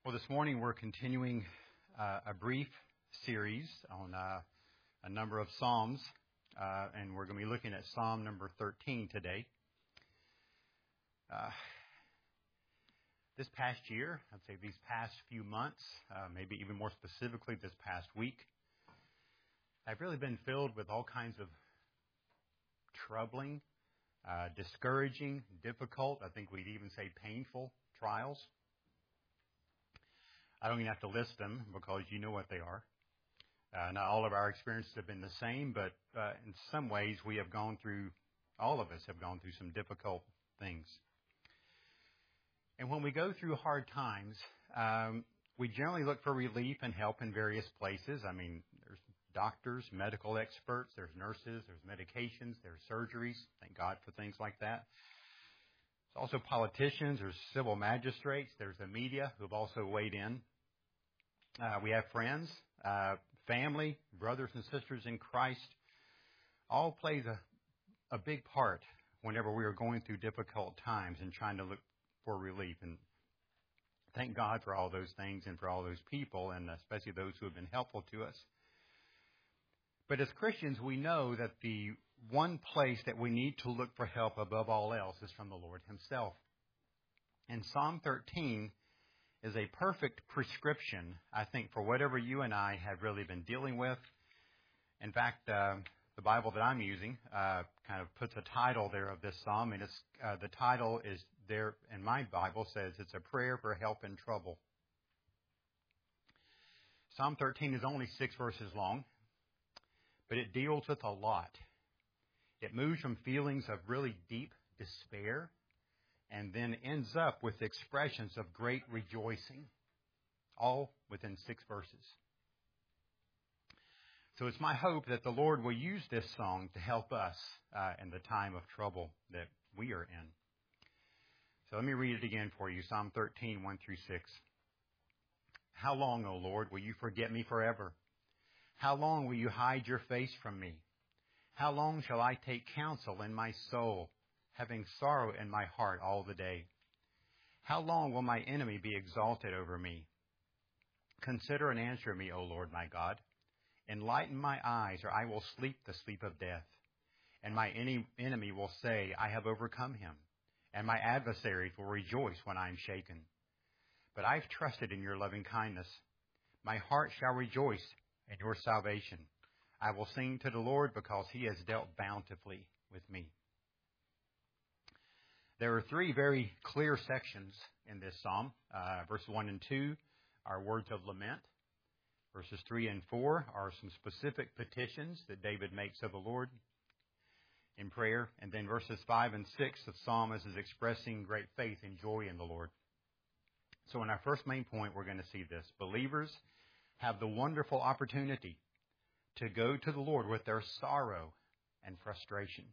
Well, this morning we're continuing a brief series on a number of Psalms, and we're going to be looking at Psalm number 13 today. This past year, I'd say these past few months, maybe even more specifically this past week, I've really been filled with all kinds of troubling, discouraging, difficult, I think we'd even say painful trials. I don't even have to list them because you know what they are. Not all of our experiences have been the same, but in some ways all of us have gone through some difficult things. And when we go through hard times, we generally look for relief and help in various places. I mean, there's doctors, medical experts, there's nurses, there's medications, there's surgeries. Thank God for things like that. There's also politicians, there's civil magistrates, there's the media who have also weighed in. We have friends, family, brothers and sisters in Christ. All plays a big part whenever we are going through difficult times and trying to look for relief. And thank God for all those things and for all those people, and especially those who have been helpful to us. But as Christians, we know that the one place that we need to look for help above all else is from the Lord Himself. And Psalm 13 is a perfect prescription, I think, for whatever you and I have really been dealing with. In fact, the Bible that I'm using kind of puts a title there of this psalm, and the title is there in my Bible says it's a prayer for help in trouble. Psalm 13 is only 6 verses long, but it deals with a lot. It moves from feelings of really deep despair and then ends up with expressions of great rejoicing, all within 6 verses. So it's my hope that the Lord will use this song to help us in the time of trouble that we are in. So let me read it again for you, Psalm 13, 1 through 6. How long, O Lord, will you forget me forever? How long will you hide your face from me? How long shall I take counsel in my soul, having sorrow in my heart all the day? How long will my enemy be exalted over me? Consider and answer me, O Lord my God. Enlighten my eyes, or I will sleep the sleep of death. And my enemy will say, I have overcome him. And my adversaries will rejoice when I am shaken. But I've trusted in your loving kindness. My heart shall rejoice in your salvation. I will sing to the Lord because he has dealt bountifully with me. There are 3 very clear sections in this psalm. Verses 1 and 2 are words of lament. Verses 3 and 4 are some specific petitions that David makes of the Lord in prayer. And then verses 5 and 6, the psalmist is expressing great faith and joy in the Lord. So in our first main point, we're going to see this. Believers have the wonderful opportunity to go to the Lord with their sorrow and frustration.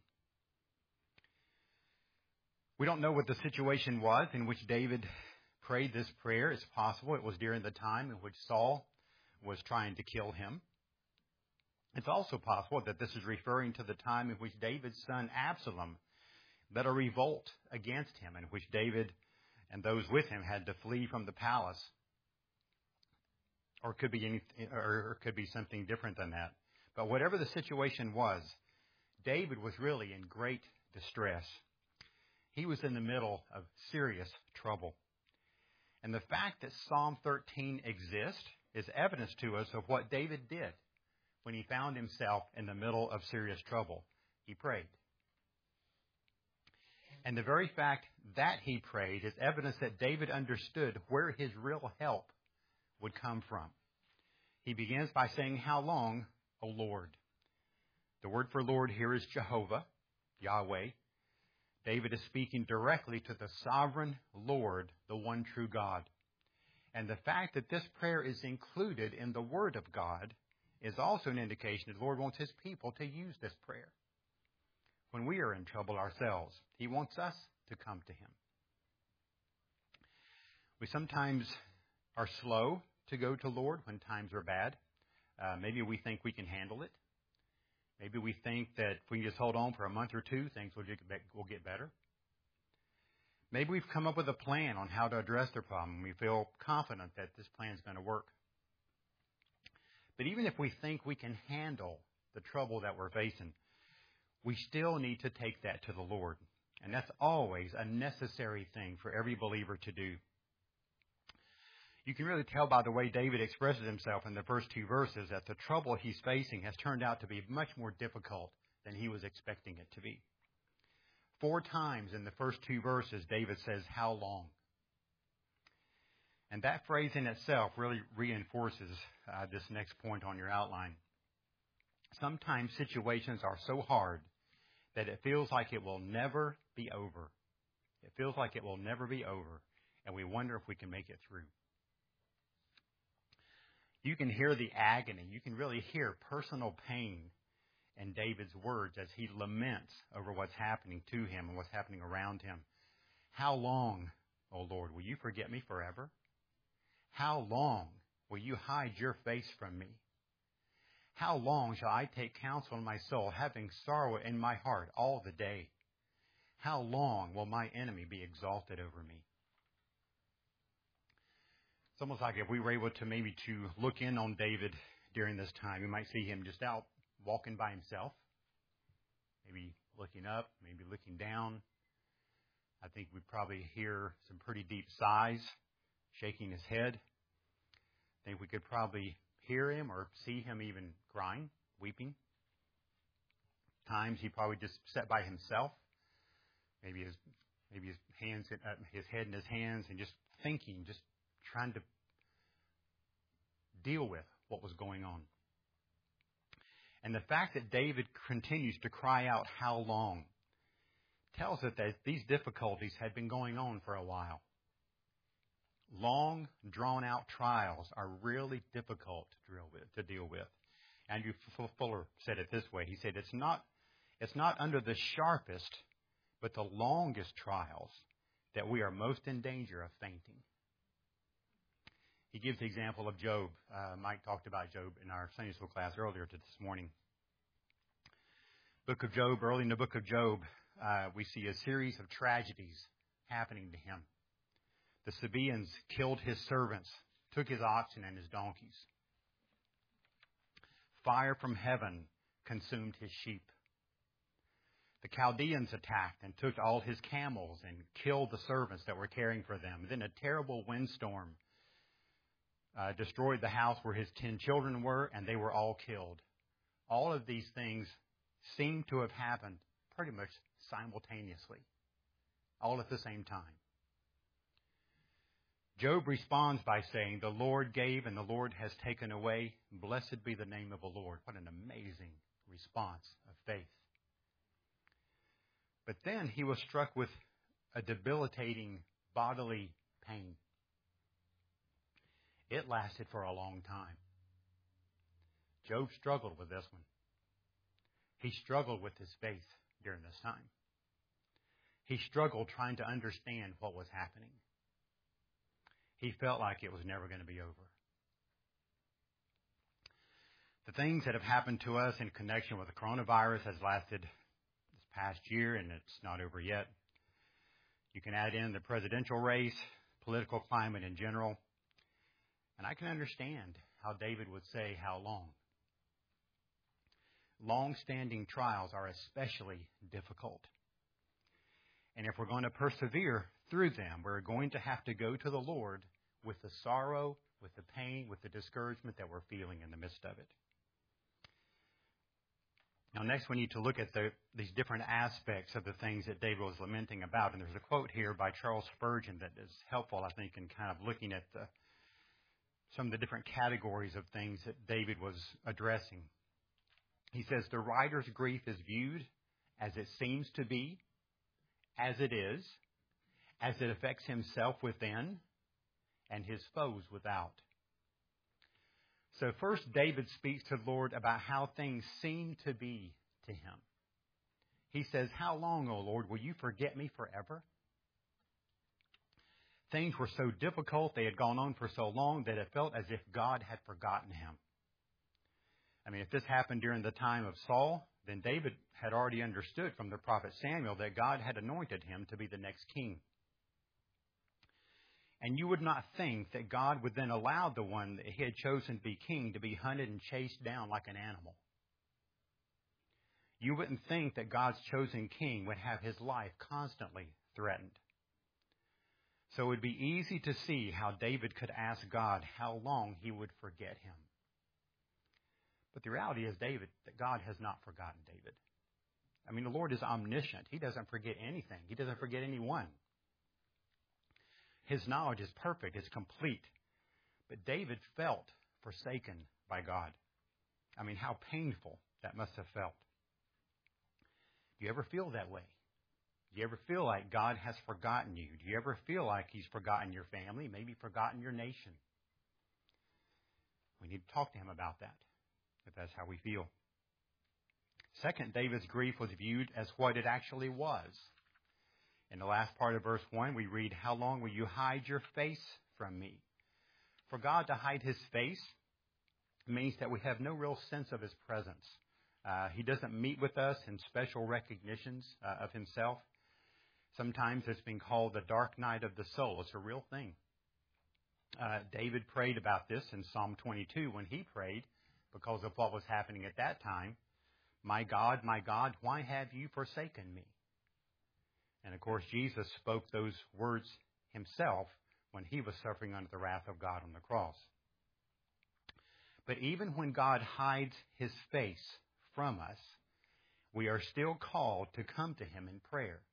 We don't know what the situation was in which David prayed this prayer. It's possible it was during the time in which Saul was trying to kill him. It's also possible that this is referring to the time in which David's son Absalom led a revolt against him, in which David and those with him had to flee from the palace. Or it could be something different than that. But whatever the situation was, David was really in great distress. He was in the middle of serious trouble. And the fact that Psalm 13 exists is evidence to us of what David did when he found himself in the middle of serious trouble. He prayed. And the very fact that he prayed is evidence that David understood where his real help would come from. He begins by saying, how long, O Lord? The word for Lord here is Jehovah, Yahweh. David is speaking directly to the sovereign Lord, the one true God. And the fact that this prayer is included in the Word of God is also an indication that the Lord wants His people to use this prayer. When we are in trouble ourselves, He wants us to come to Him. We sometimes are slow to go to Lord when times are bad. Maybe we think we can handle it. Maybe we think that if we can just hold on for a month or two, things will get better. Maybe we've come up with a plan on how to address the problem. We feel confident that this plan is going to work. But even if we think we can handle the trouble that we're facing, we still need to take that to the Lord. And that's always a necessary thing for every believer to do. You can really tell by the way David expresses himself in the first two verses that the trouble he's facing has turned out to be much more difficult than he was expecting it to be. 4 times in the first 2 verses, David says, "How long?" And that phrase in itself really reinforces this next point on your outline. Sometimes situations are so hard that it feels like it will never be over. It feels like it will never be over, and we wonder if we can make it through. You can hear the agony. You can really hear personal pain in David's words as he laments over what's happening to him and what's happening around him. How long, O Lord, will you forget me forever? How long will you hide your face from me? How long shall I take counsel in my soul, having sorrow in my heart all the day? How long will my enemy be exalted over me? It's almost like if we were able to maybe to look in on David during this time, we might see him just out walking by himself, maybe looking up, maybe looking down. I think we'd probably hear some pretty deep sighs, shaking his head. I think we could probably hear him or see him even crying, weeping. Times he probably just sat by himself, maybe his hands, his head in his hands, and just thinking, just trying to deal with what was going on. And the fact that David continues to cry out, "How long?" tells us that these difficulties had been going on for a while. Long, drawn-out trials are really difficult to deal with. Andrew Fuller said it this way. He said, it's not under the sharpest, but the longest trials that we are most in danger of fainting. He gives the example of Job. Mike talked about Job in our Sunday school class earlier this morning. Book of Job, early in the book of Job, we see a series of tragedies happening to him. The Sabaeans killed his servants, took his oxen and his donkeys. Fire from heaven consumed his sheep. The Chaldeans attacked and took all his camels and killed the servants that were caring for them. Then a terrible windstorm destroyed the house where his 10 children were, and they were all killed. All of these things seem to have happened pretty much simultaneously, all at the same time. Job responds by saying, "The Lord gave and the Lord has taken away. Blessed be the name of the Lord." What an amazing response of faith. But then he was struck with a debilitating bodily pain. It lasted for a long time. Job struggled with this one. He struggled with his faith during this time. He struggled trying to understand what was happening. He felt like it was never going to be over. The things that have happened to us in connection with the coronavirus has lasted this past year, and it's not over yet. You can add in the presidential race, political climate in general, and I can understand how David would say, "How long?" Long-standing trials are especially difficult. And if we're going to persevere through them, we're going to have to go to the Lord with the sorrow, with the pain, with the discouragement that we're feeling in the midst of it. Now, next we need to look at these different aspects of the things that David was lamenting about. And there's a quote here by Charles Spurgeon that is helpful, I think, in kind of looking at some of the different categories of things that David was addressing. He says, "The writer's grief is viewed as it seems to be, as it is, as it affects himself within and his foes without." So first, David speaks to the Lord about how things seem to be to him. He says, "How long, O Lord, will you forget me forever?" Things were so difficult, they had gone on for so long that it felt as if God had forgotten him. I mean, if this happened during the time of Saul, then David had already understood from the prophet Samuel that God had anointed him to be the next king. And you would not think that God would then allow the one that he had chosen to be king to be hunted and chased down like an animal. You wouldn't think that God's chosen king would have his life constantly threatened. So it would be easy to see how David could ask God how long he would forget him. But the reality is, that God has not forgotten David. I mean, the Lord is omniscient. He doesn't forget anything. He doesn't forget anyone. His knowledge is perfect. It's complete. But David felt forsaken by God. I mean, how painful that must have felt. Do you ever feel that way? Do you ever feel like God has forgotten you? Do you ever feel like he's forgotten your family, maybe forgotten your nation? We need to talk to him about that, if that's how we feel. Second, David's grief was viewed as what it actually was. In the last part of verse 1, we read, "How long will you hide your face from me?" For God to hide his face means that we have no real sense of his presence. He doesn't meet with us in special recognitions of himself. Sometimes it's been called the dark night of the soul. It's a real thing. David prayed about this in Psalm 22 when he prayed because of what was happening at that time. My God, why have you forsaken me?" And of course, Jesus spoke those words himself when he was suffering under the wrath of God on the cross. But even when God hides his face from us, we are still called to come to him in prayer.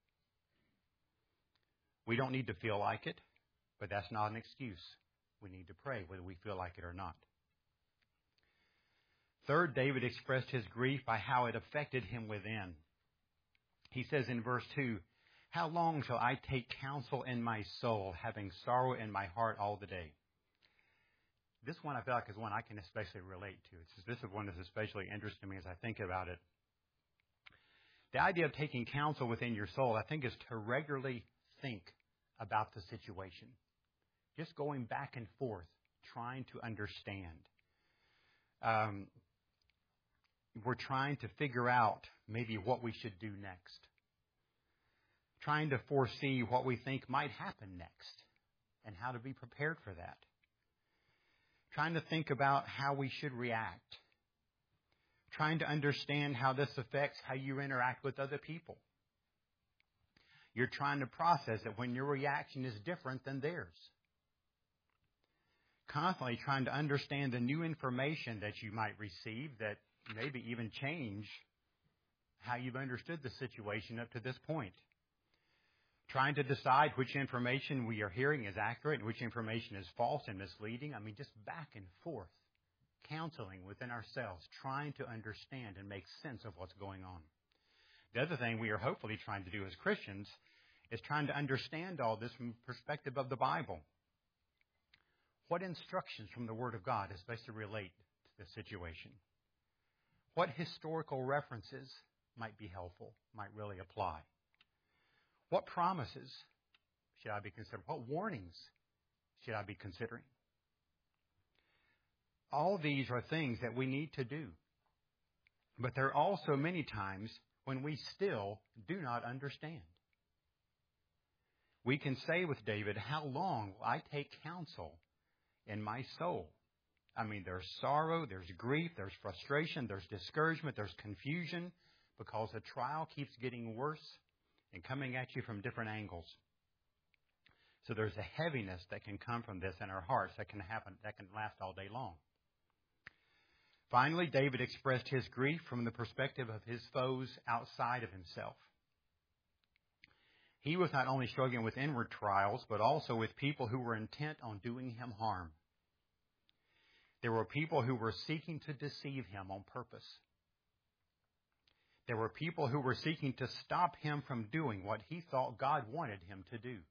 We don't need to feel like it, but that's not an excuse. We need to pray whether we feel like it or not. Third, David expressed his grief by how it affected him within. He says in verse 2, "How long shall I take counsel in my soul, having sorrow in my heart all the day?" This one I feel like is one I can especially relate to. This is one that's especially interesting to me as I think about it. The idea of taking counsel within your soul, I think, is to regularly think about the situation. Just going back and forth, trying to understand. We're trying to figure out maybe what we should do next. Trying to foresee what we think might happen next and how to be prepared for that. Trying to think about how we should react. Trying to understand how this affects how you interact with other people. You're trying to process it when your reaction is different than theirs. Constantly trying to understand the new information that you might receive that maybe even change how you've understood the situation up to this point. Trying to decide which information we are hearing is accurate and which information is false and misleading. I mean, just back and forth, counseling within ourselves, trying to understand and make sense of what's going on. The other thing we are hopefully trying to do as Christians is trying to understand all this from the perspective of the Bible. What instructions from the Word of God is supposed to relate to the situation? What historical references might be helpful, might really apply? What promises should I be considering? What warnings should I be considering? All these are things that we need to do. But there are also many times when we still do not understand. We can say with David, "How long will I take counsel in my soul?" I mean, there's sorrow, there's grief, there's frustration, there's discouragement, there's confusion because the trial keeps getting worse and coming at you from different angles. So there's a heaviness that can come from this in our hearts that can happen, that can last all day long. Finally, David expressed his grief from the perspective of his foes outside of himself. He was not only struggling with inward trials, but also with people who were intent on doing him harm. There were people who were seeking to deceive him on purpose. There were people who were seeking to stop him from doing what he thought God wanted him to do.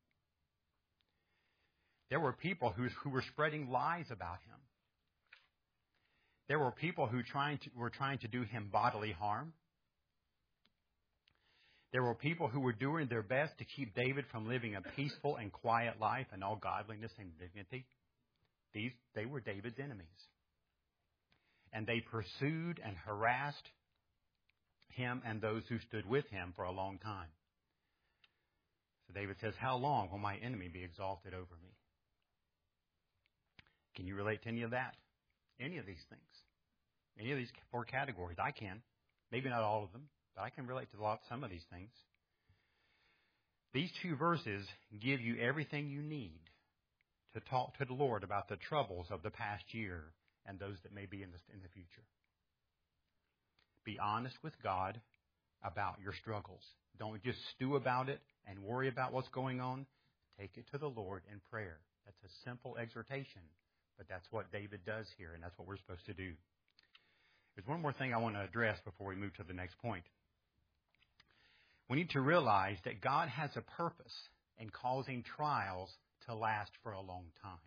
There were people who were spreading lies about him. There were people who were trying to do him bodily harm. There were people who were doing their best to keep David from living a peaceful and quiet life in all godliness and dignity. They were David's enemies. And they pursued and harassed him and those who stood with him for a long time. So David says, "How long will my enemy be exalted over me?" Can you relate to any of that? Any of these things? Any of these 4 categories? I can. Maybe not all of them, but I can relate to some of these things. These 2 verses give you everything you need to talk to the Lord about the troubles of the past year and those that may be in the future. Be honest with God about your struggles. Don't just stew about it and worry about what's going on. Take it to the Lord in prayer. That's a simple exhortation, but that's what David does here, and that's what we're supposed to do. There's one more thing I want to address before we move to the next point. We need to realize that God has a purpose in causing trials to last for a long time.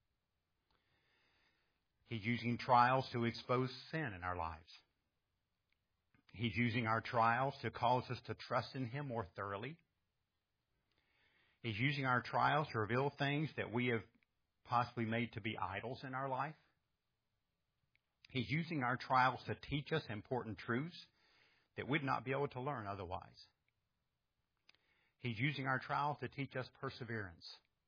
He's using trials to expose sin in our lives. He's using our trials to cause us to trust in Him more thoroughly. He's using our trials to reveal things that we have possibly made to be idols in our life. He's using our trials to teach us important truths that we'd not be able to learn otherwise. He's using our trials to teach us perseverance.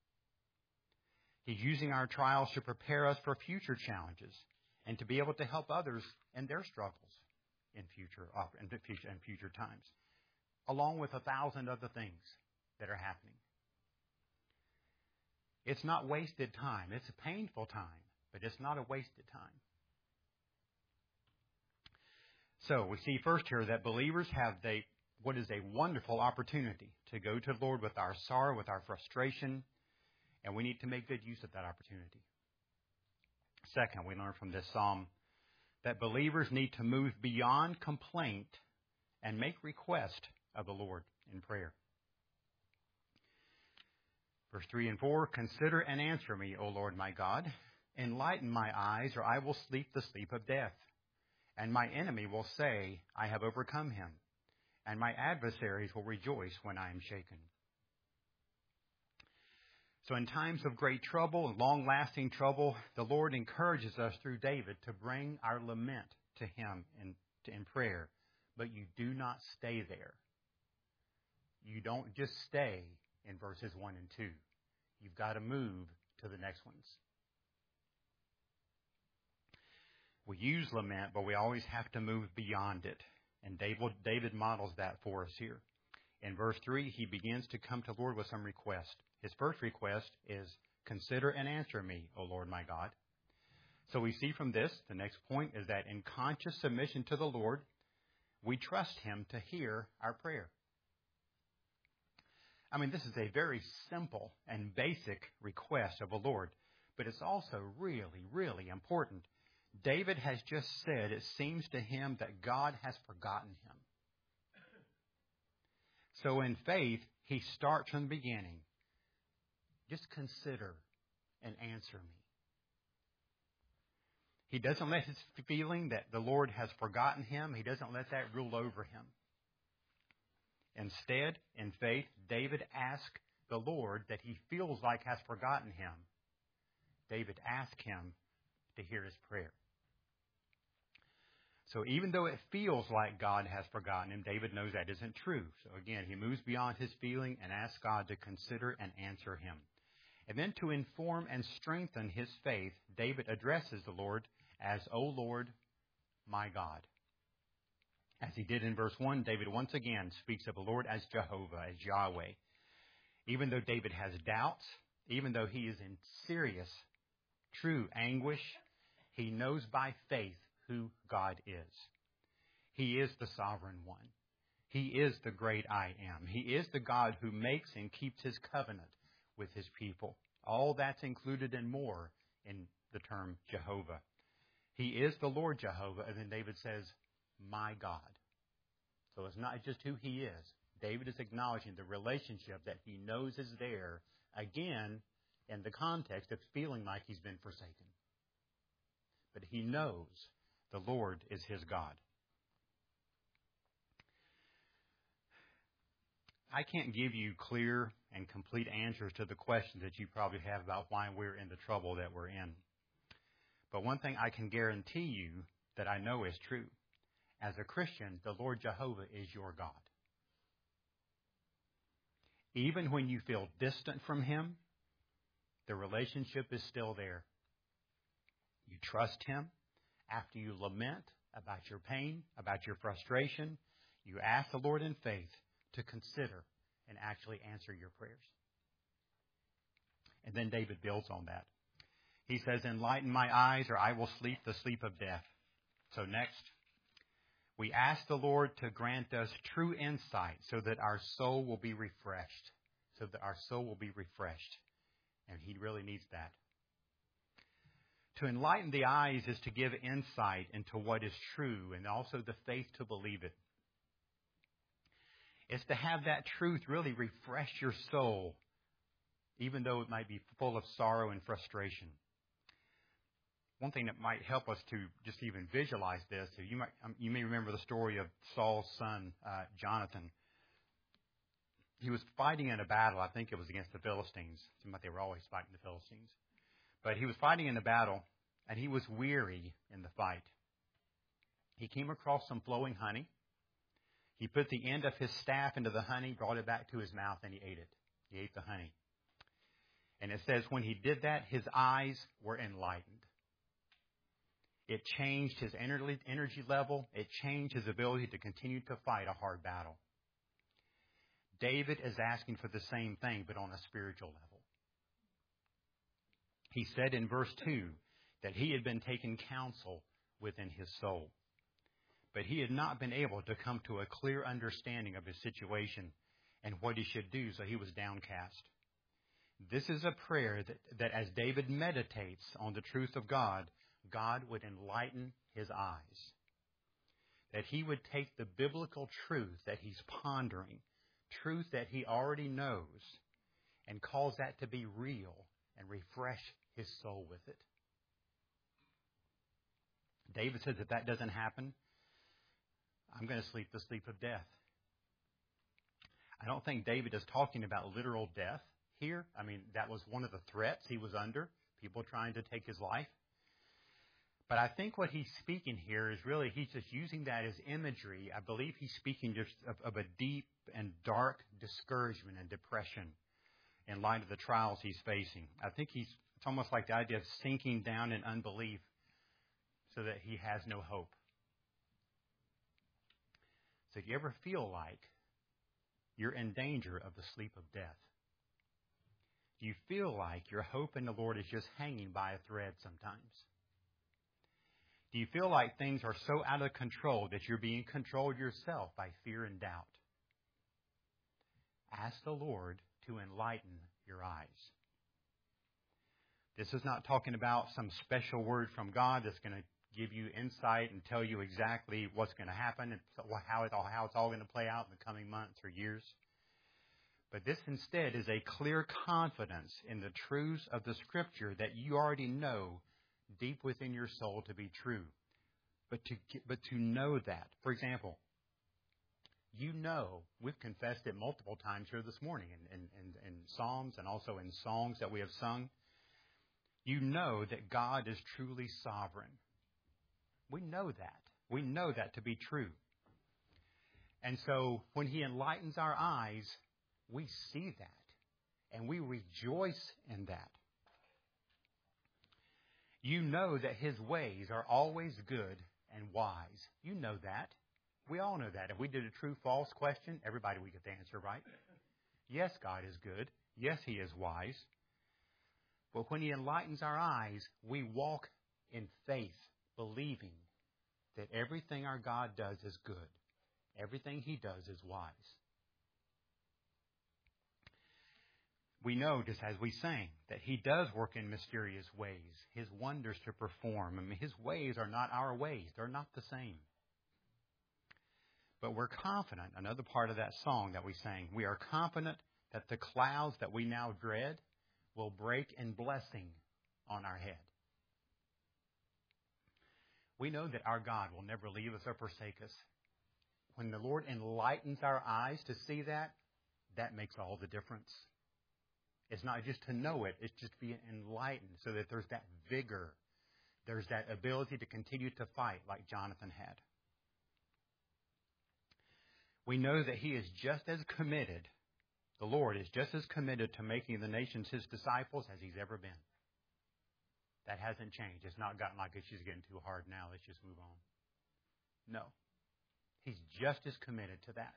He's using our trials to prepare us for future challenges and to be able to help others in their struggles in future times, along with 1,000 other things that are happening. It's not wasted time. It's a painful time, but it's not a wasted time. So we see first here that believers have what is a wonderful opportunity to go to the Lord with our sorrow, with our frustration, and we need to make good use of that opportunity. Second, we learn from this psalm that believers need to move beyond complaint and make request of the Lord in prayer. Verse 3 and 4, consider and answer me, O Lord my God. Enlighten my eyes, or I will sleep the sleep of death. And my enemy will say, I have overcome him. And my adversaries will rejoice when I am shaken. So in times of great trouble, long-lasting trouble, the Lord encourages us through David to bring our lament to Him in prayer. But you do not stay there. You don't just stay in verses 1 and 2. You've got to move to the next ones. We use lament, but we always have to move beyond it. And David models that for us here. In verse 3, he begins to come to the Lord with some request. His first request is, consider and answer me, O Lord my God. So we see from this, the next point is that in conscious submission to the Lord, we trust Him to hear our prayer. I mean, this is a very simple and basic request of the Lord, but it's also really, really important. David has just said it seems to him that God has forgotten him. So in faith, he starts from the beginning. Just consider and answer me. He doesn't let his feeling that the Lord has forgotten him, he doesn't let that rule over him. Instead, in faith, David asks the Lord that he feels like has forgotten him. David asks Him to hear his prayer. So even though it feels like God has forgotten him, David knows that isn't true. So again, he moves beyond his feeling and asks God to consider and answer him. And then to inform and strengthen his faith, David addresses the Lord as, O Lord, my God. As he did in verse 1, David once again speaks of the Lord as Jehovah, as Yahweh. Even though David has doubts, even though he is in serious, true anguish, he knows by faith who God is. He is the sovereign one. He is the great I am. He is the God who makes and keeps His covenant with His people. All that's included and more in the term Jehovah. He is the Lord Jehovah, and then David says, my God. So it's not just who He is. David is acknowledging the relationship that he knows is there, again, in the context of feeling like he's been forsaken. But he knows the Lord is his God. I can't give you clear and complete answers to the questions that you probably have about why we're in the trouble that we're in. But one thing I can guarantee you that I know is true. As a Christian, the Lord Jehovah is your God. Even when you feel distant from Him, the relationship is still there. trust Him, after you lament about your pain, about your frustration, you ask the Lord in faith to consider and actually answer your prayers. And then David builds on that. He says, enlighten my eyes, or I will sleep the sleep of death. So next, we ask the Lord to grant us true insight so that our soul will be refreshed. So that our soul will be refreshed. And He really needs that. To enlighten the eyes is to give insight into what is true and also the faith to believe it. It's to have that truth really refresh your soul, even though it might be full of sorrow and frustration. One thing that might help us to just even visualize this, you may remember the story of Saul's son, Jonathan. He was fighting in a battle. I think it was against the Philistines. It seemed like they were always fighting the Philistines. But he was fighting in a battle, and he was weary in the fight. He came across some flowing honey. He put the end of his staff into the honey, brought it back to his mouth, and he ate it. He ate the honey. And it says when he did that, his eyes were enlightened. It changed his energy level. It changed his ability to continue to fight a hard battle. David is asking for the same thing, but on a spiritual level. He said in verse 2 that he had been taking counsel within his soul. But he had not been able to come to a clear understanding of his situation and what he should do, so he was downcast. This is a prayer that as David meditates on the truth of God, God would enlighten his eyes. That he would take the biblical truth that he's pondering, truth that he already knows, and cause that to be real and refresh his soul with it. David says if that doesn't happen, I'm going to sleep the sleep of death. I don't think David is talking about literal death here. I mean, that was one of the threats he was under, people trying to take his life. But I think what he's speaking here is really, he's just using that as imagery. I believe he's speaking just of a deep and dark discouragement and depression in light of the trials he's facing. I think it's almost like the idea of sinking down in unbelief so that he has no hope. So do you ever feel like you're in danger of the sleep of death? Do you feel like your hope in the Lord is just hanging by a thread sometimes? Do you feel like things are so out of control that you're being controlled yourself by fear and doubt? Ask the Lord to enlighten your eyes. This is not talking about some special word from God that's going to give you insight and tell you exactly what's going to happen and how it's all going to play out in the coming months or years. But this instead is a clear confidence in the truths of the Scripture that you already know deep within your soul to be true. But to know that, for example, you know, we've confessed it multiple times here this morning in Psalms and also in songs that we have sung. You know that God is truly sovereign. We know that. We know that to be true. And so when He enlightens our eyes, we see that. And we rejoice in that. You know that His ways are always good and wise. You know that. We all know that. If we did a true-false question, everybody would get the answer right. Yes, God is good. Yes, He is wise. But when He enlightens our eyes, we walk in faith, believing that everything our God does is good. Everything He does is wise. We know, just as we sang, that He does work in mysterious ways, His wonders to perform. I mean, His ways are not our ways. They're not the same. But we're confident, another part of that song that we sang, we are confident that the clouds that we now dread will break in blessing on our head. We know that our God will never leave us or forsake us. When the Lord enlightens our eyes to see that, that makes all the difference. It's not just to know it, it's just to be enlightened so that there's that vigor. There's that ability to continue to fight like Jonathan had. We know that He is just as committed, the Lord is just as committed to making the nations His disciples as He's ever been. That hasn't changed. It's not gotten like it's just getting too hard now. Let's just move on. No. He's just as committed to that.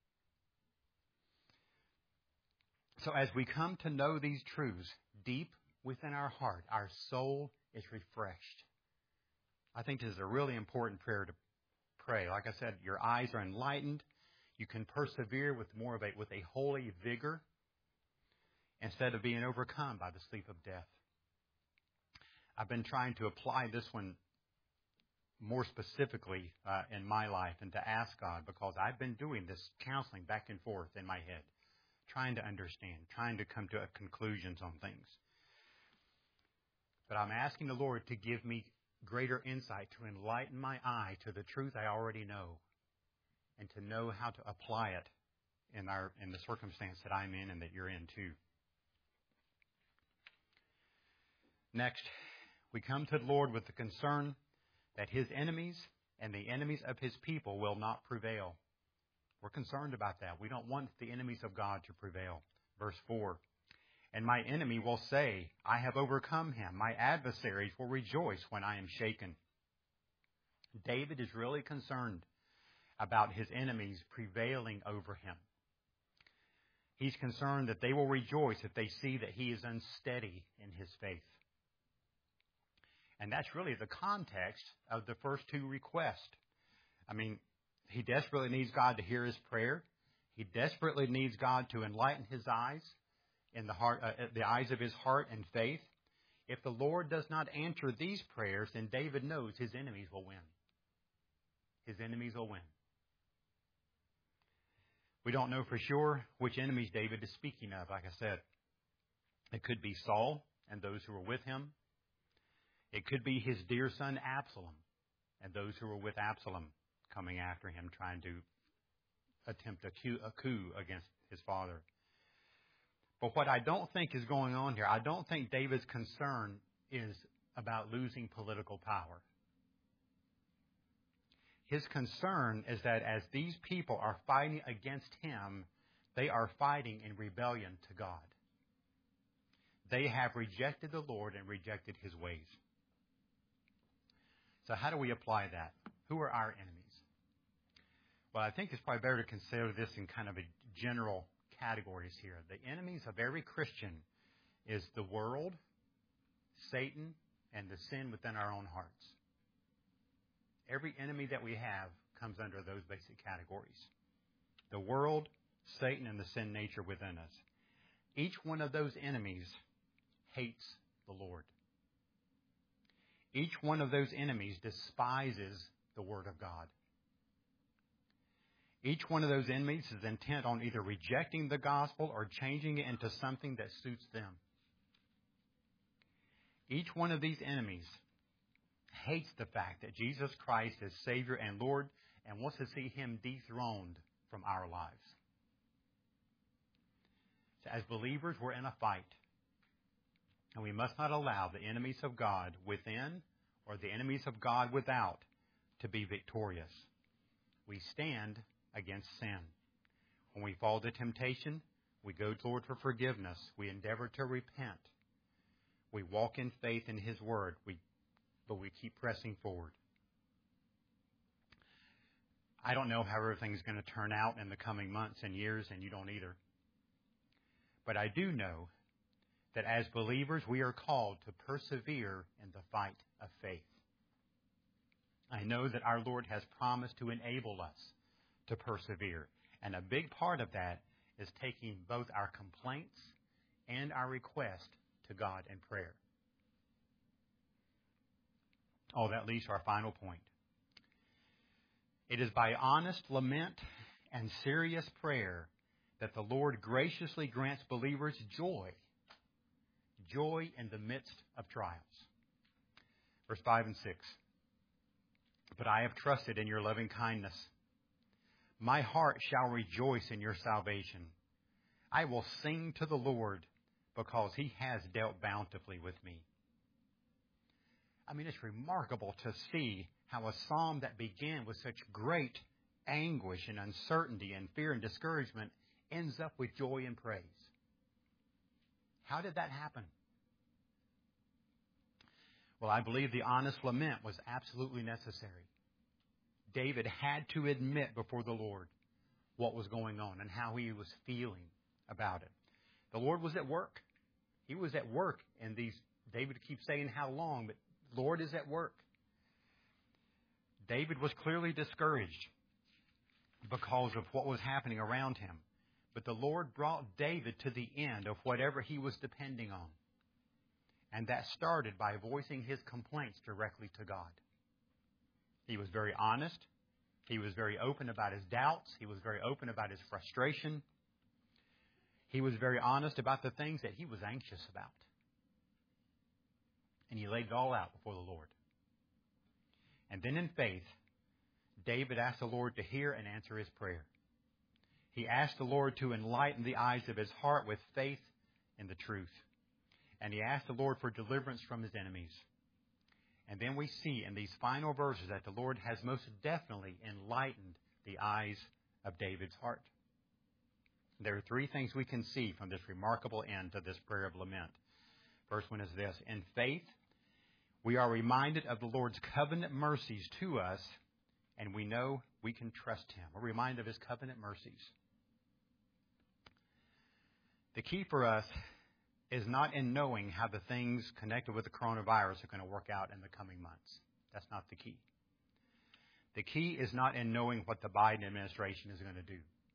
So as we come to know these truths deep within our heart, our soul is refreshed. I think this is a really important prayer to pray. Like I said, your eyes are enlightened. You can persevere with a holy vigor instead of being overcome by the sleep of death. I've been trying to apply this one more specifically in my life and to ask God, because I've been doing this counseling back and forth in my head, trying to understand, trying to come to conclusions on things. But I'm asking the Lord to give me greater insight, to enlighten my eye to the truth I already know, and to know how to apply it in the circumstance that I'm in and that you're in too. Next, we come to the Lord with the concern that His enemies and the enemies of His people will not prevail. We're concerned about that. We don't want the enemies of God to prevail. Verse 4, and my enemy will say, I have overcome him. My adversaries will rejoice when I am shaken. David is really concerned about his enemies prevailing over him. He's concerned that they will rejoice if they see that he is unsteady in his faith. And that's really the context of the first two requests. I mean, he desperately needs God to hear his prayer. He desperately needs God to enlighten his eyes, in the eyes of his heart and faith. If the Lord does not answer these prayers, then David knows his enemies will win. His enemies will win. We don't know for sure which enemies David is speaking of, like I said. It could be Saul and those who were with him. It could be his dear son Absalom and those who were with Absalom coming after him, trying to attempt a coup against his father. But what I don't think is going on here, I don't think David's concern is about losing political power. His concern is that as these people are fighting against him, they are fighting in rebellion to God. They have rejected the Lord and rejected His ways. So how do we apply that? Who are our enemies? Well, I think it's probably better to consider this in kind of a general categories here. The enemies of every Christian is the world, Satan, and the sin within our own hearts. Every enemy that we have comes under those basic categories. The world, Satan, and the sin nature within us. Each one of those enemies hates the Lord. Each one of those enemies despises the Word of God. Each one of those enemies is intent on either rejecting the gospel or changing it into something that suits them. Each one of these enemies hates the fact that Jesus Christ is Savior and Lord and wants to see Him dethroned from our lives. So as believers, we're in a fight. And we must not allow the enemies of God within or the enemies of God without to be victorious. We stand against sin. When we fall to temptation, we go to the Lord for forgiveness. We endeavor to repent. We walk in faith in His Word, but we keep pressing forward. I don't know how everything's going to turn out in the coming months and years, and you don't either. But I do know that as believers, we are called to persevere in the fight of faith. I know that our Lord has promised to enable us to persevere. And a big part of that is taking both our complaints and our request to God in prayer. Oh, that leads to our final point. It is by honest lament and serious prayer that the Lord graciously grants believers joy in the midst of trials. Verse 5 and 6. But I have trusted in your loving kindness. My heart shall rejoice in your salvation. I will sing to the Lord because He has dealt bountifully with me. I mean, it's remarkable to see how a psalm that began with such great anguish and uncertainty and fear and discouragement ends up with joy and praise. How did that happen? Well, I believe the honest lament was absolutely necessary. David had to admit before the Lord what was going on and how he was feeling about it. The Lord was at work. He was at work in these. David keeps saying how long, but Lord is at work. David was clearly discouraged because of what was happening around him. But the Lord brought David to the end of whatever he was depending on. And that started by voicing his complaints directly to God. He was very honest. He was very open about his doubts. He was very open about his frustration. He was very honest about the things that he was anxious about. And he laid it all out before the Lord. And then in faith, David asked the Lord to hear and answer his prayer. He asked the Lord to enlighten the eyes of his heart with faith in the truth. And he asked the Lord for deliverance from his enemies. And then we see in these final verses that the Lord has most definitely enlightened the eyes of David's heart. There are three things we can see from this remarkable end to this prayer of lament. First one is this. In faith, we are reminded of the Lord's covenant mercies to us, and we know we can trust Him. We're reminded of His covenant mercies. The key for us is not in knowing how the things connected with the coronavirus are going to work out in the coming months. That's not the key. The key is not in knowing what the Biden administration is going to do.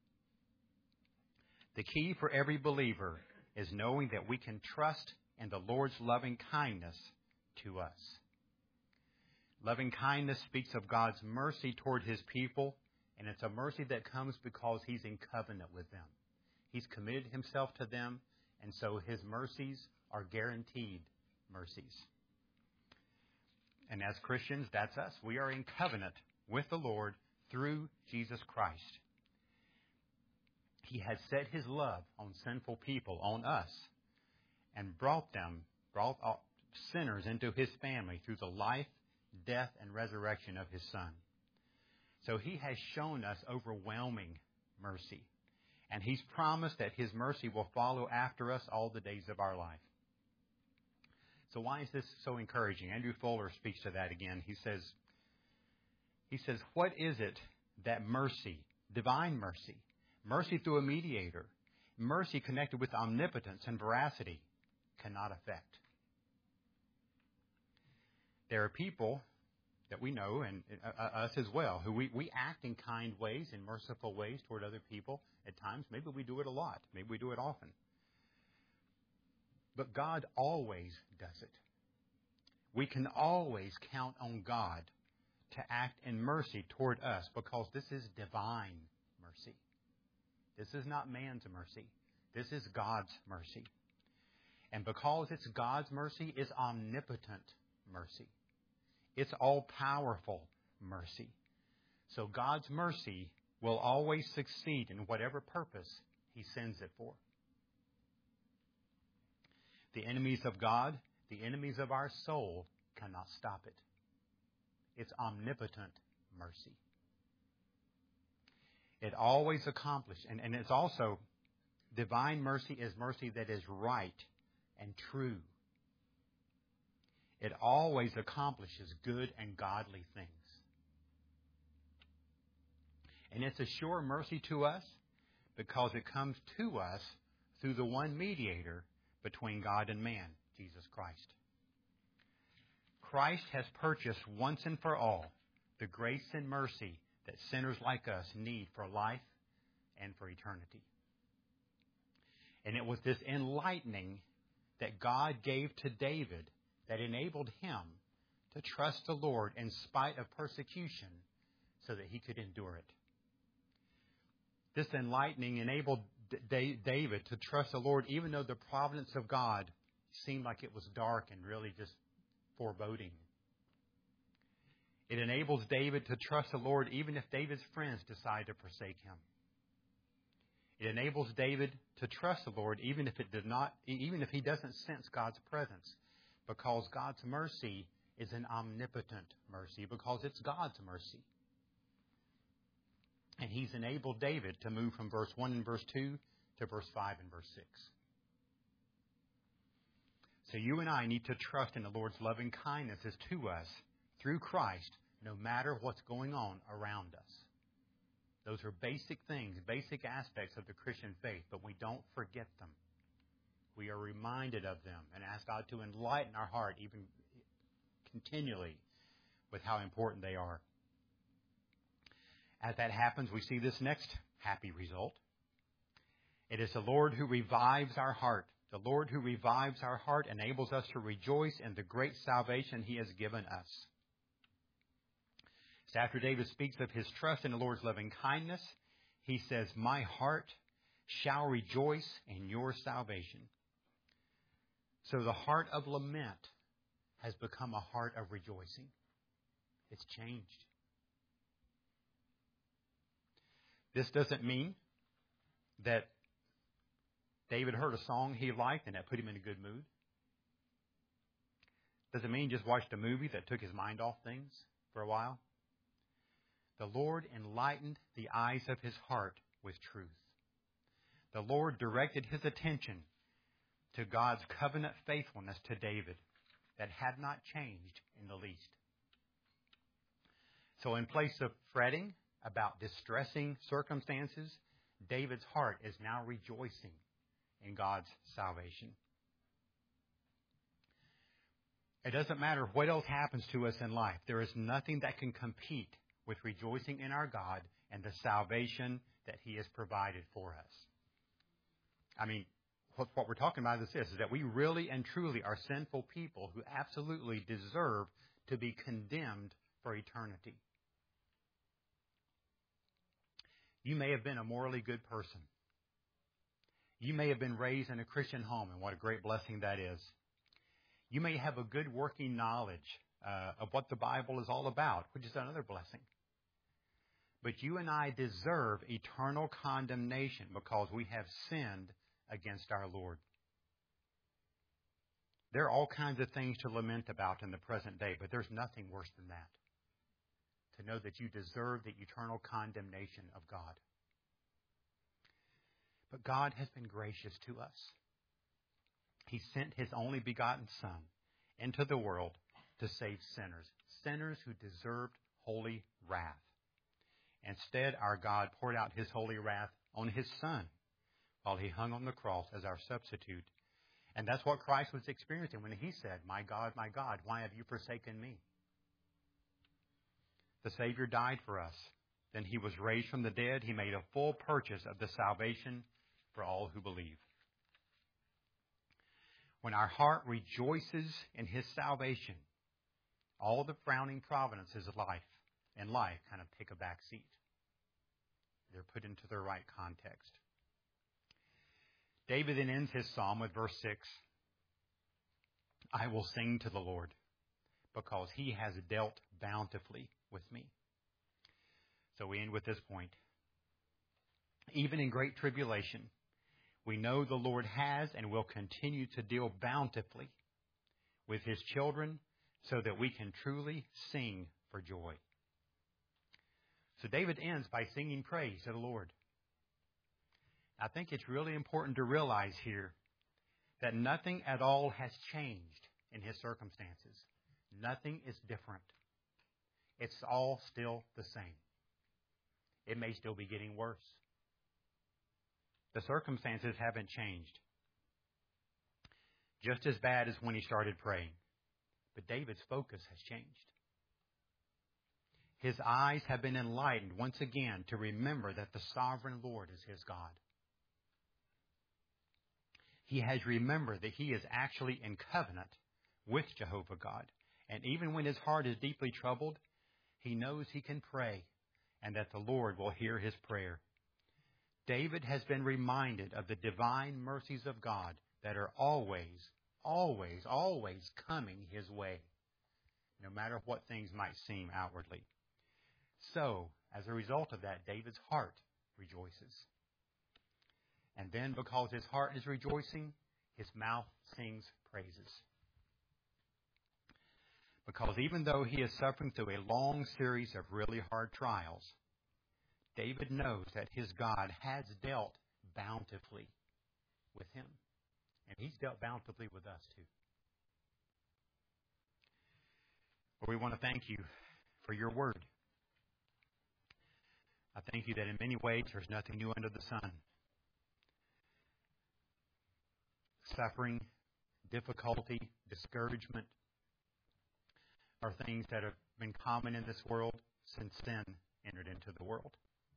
The key for every believer is knowing that we can trust in the Lord's loving kindness to us. Loving kindness speaks of God's mercy toward His people, and it's a mercy that comes because He's in covenant with them. He's committed Himself to them, and so His mercies are guaranteed mercies. And as Christians, that's us. We are in covenant with the Lord through Jesus Christ. He has set His love on sinful people, on us, and brought sinners into His family through the life, death, and resurrection of His Son. So He has shown us overwhelming mercy. And He's promised that His mercy will follow after us all the days of our life. So why is this so encouraging? Andrew Fuller speaks to that again. He says, what is it that mercy, divine mercy, mercy through a mediator, mercy connected with omnipotence and veracity cannot affect? There are people that we know, and us as well, who we act in kind ways, in merciful ways toward other people at times. Maybe we do it a lot. Maybe we do it often. But God always does it. We can always count on God to act in mercy toward us because this is divine mercy. This is not man's mercy. This is God's mercy. And because it's God's mercy, it's omnipotent mercy. It's all-powerful mercy. So God's mercy will always succeed in whatever purpose He sends it for. The enemies of God, the enemies of our soul, cannot stop it. It's omnipotent mercy. It always accomplishes, and it's also, divine mercy is mercy that is right and true. It always accomplishes good and godly things. And it's a sure mercy to us because it comes to us through the one mediator between God and man, Jesus Christ. Christ has purchased once and for all the grace and mercy that sinners like us need for life and for eternity. And it was this enlightening that God gave to David that enabled him to trust the Lord in spite of persecution so that he could endure it. This enlightening enabled David to trust the Lord even though the providence of God seemed like it was dark and really just foreboding. It enables David to trust the Lord even if David's friends decide to forsake him. It enables David to trust the Lord even if he doesn't sense God's presence, because God's mercy is an omnipotent mercy, because it's God's mercy. And He's enabled David to move from verse 1 and verse 2 to verse 5 and verse 6. So you and I need to trust in the Lord's loving kindnesses to us through Christ, no matter what's going on around us. Those are basic things, basic aspects of the Christian faith, but we don't forget them. We are reminded of them and ask God to enlighten our heart even continually with how important they are. As that happens, we see this next happy result. It is the Lord who revives our heart. The Lord who revives our heart enables us to rejoice in the great salvation He has given us. So after David speaks of his trust in the Lord's loving kindness, he says, "My heart shall rejoice in your salvation." So the heart of lament has become a heart of rejoicing. It's changed. This doesn't mean that David heard a song he liked and that put him in a good mood. Doesn't mean he just watched a movie that took his mind off things for a while. The Lord enlightened the eyes of his heart with truth. The Lord directed his attention to God's covenant faithfulness to David that had not changed in the least. So in place of fretting about distressing circumstances, David's heart is now rejoicing in God's salvation. It doesn't matter what else happens to us in life. There is nothing that can compete with rejoicing in our God and the salvation that He has provided for us. I mean, what we're talking about is this, is that we really and truly are sinful people who absolutely deserve to be condemned for eternity. You may have been a morally good person. You may have been raised in a Christian home, and what a great blessing that is. You may have a good working knowledge of what the Bible is all about, which is another blessing. But you and I deserve eternal condemnation because we have sinned against our Lord. There are all kinds of things to lament about in the present day, but there's nothing worse than that. To know that you deserve the eternal condemnation of God. But God has been gracious to us. He sent His only begotten Son into the world to save sinners, sinners who deserved holy wrath. Instead, our God poured out His holy wrath on His Son while He hung on the cross as our substitute. And that's what Christ was experiencing when He said, my God, why have you forsaken me?" The Savior died for us. Then He was raised from the dead. He made a full purchase of the salvation for all who believe. When our heart rejoices in His salvation, all the frowning providences of life kind of take a back seat. They're put into their right context. David then ends his psalm with verse 6. "I will sing to the Lord because He has dealt bountifully with me." So we end with this point. Even in great tribulation, we know the Lord has and will continue to deal bountifully with His children so that we can truly sing for joy. So David ends by singing praise to the Lord. I think it's really important to realize here that nothing at all has changed in his circumstances. Nothing is different. It's all still the same. It may still be getting worse. The circumstances haven't changed. Just as bad as when he started praying. But David's focus has changed. His eyes have been enlightened once again to remember that the sovereign Lord is his God. He has remembered that he is actually in covenant with Jehovah God. And even when his heart is deeply troubled, he knows he can pray and that the Lord will hear his prayer. David has been reminded of the divine mercies of God that are always coming his way, no matter what things might seem outwardly. So, as a result of that, David's heart rejoices. And then, because his heart is rejoicing, his mouth sings praises. Because even though he is suffering through a long series of really hard trials, David knows that his God has dealt bountifully with him. And he's dealt bountifully with us too. Lord, we want to thank you for your word. I thank you that in many ways there's nothing new under the sun. Suffering, difficulty, discouragement are things that have been common in this world since sin entered into the world.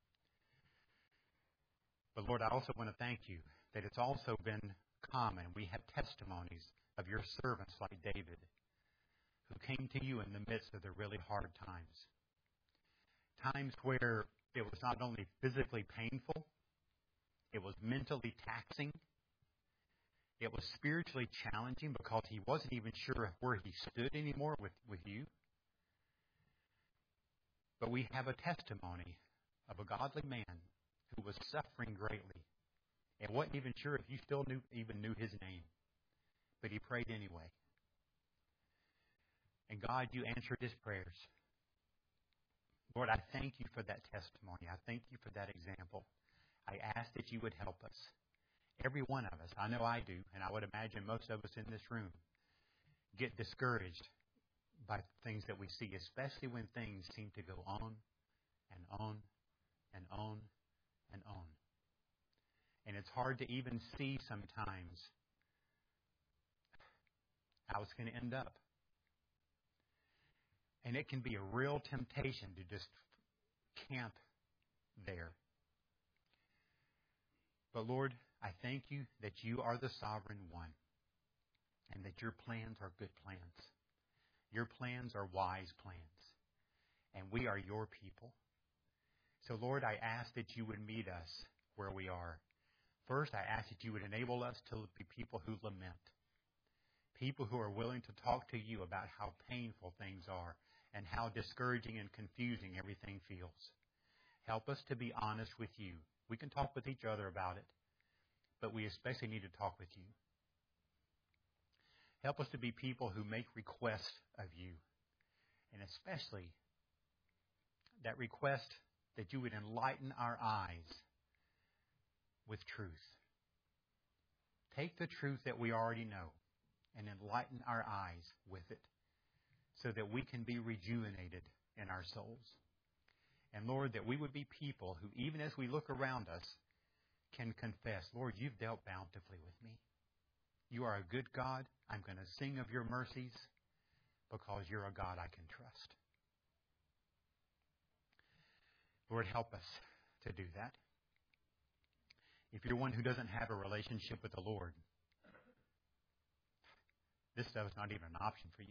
But Lord, I also want to thank you that it's also been common. We have testimonies of your servants like David, who came to you in the midst of the really hard times. Times where it was not only physically painful, it was mentally taxing, it was spiritually challenging because he wasn't even sure where he stood anymore with you. But we have a testimony of a godly man who was suffering greatly and wasn't even sure if you still even knew his name. But he prayed anyway. And God, you answered his prayers. Lord, I thank you for that testimony. I thank you for that example. I ask that you would help us. Every one of us, I know I do, and I would imagine most of us in this room, get discouraged by things that we see, especially when things seem to go on and on and on and on. And it's hard to even see sometimes how it's going to end up. And it can be a real temptation to just camp there. But Lord, I thank you that you are the sovereign one and that your plans are good plans. Your plans are wise plans. And we are your people. So Lord, I ask that you would meet us where we are. First, I ask that you would enable us to be people who lament. People who are willing to talk to you about how painful things are and how discouraging and confusing everything feels. Help us to be honest with you. We can talk with each other about it, but we especially need to talk with you. Help us to be people who make requests of you, and especially that request that you would enlighten our eyes with truth. Take the truth that we already know and enlighten our eyes with it so that we can be rejuvenated in our souls. And Lord, that we would be people who, even as we look around us, can confess, Lord, you've dealt bountifully with me. You are a good God. I'm going to sing of your mercies because you're a God I can trust. Lord, help us to do that. If you're one who doesn't have a relationship with the Lord, this stuff is not even an option for you.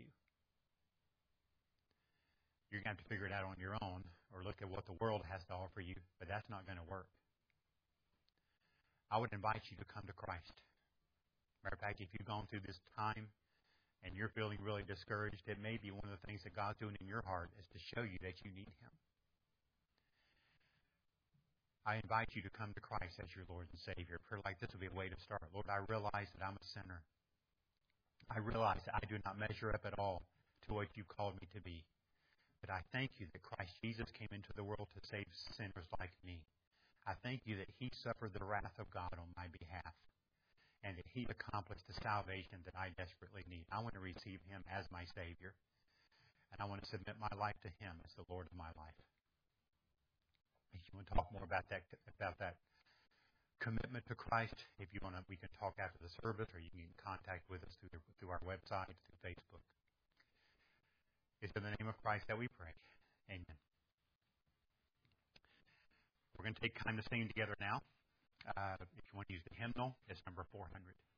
You're going to have to figure it out on your own or look at what the world has to offer you, but that's not going to work. I would invite you to come to Christ. Matter of fact, if you've gone through this time and you're feeling really discouraged, it may be one of the things that God's doing in your heart is to show you that you need Him. I invite you to come to Christ as your Lord and Savior. Prayer like this would be a way to start. Lord, I realize that I'm a sinner. I realize that I do not measure up at all to what you called me to be. But I thank you that Christ Jesus came into the world to save sinners like me. I thank you that He suffered the wrath of God on my behalf and that He accomplished the salvation that I desperately need. I want to receive Him as my Savior, and I want to submit my life to Him as the Lord of my life. If you want to talk more about that commitment to Christ, if you want to, we can talk after the service, or you can get in contact with us through our website, through Facebook. It's in the name of Christ that we pray. Amen. We're going to take time to sing together now. If you want to use the hymnal, it's number 400.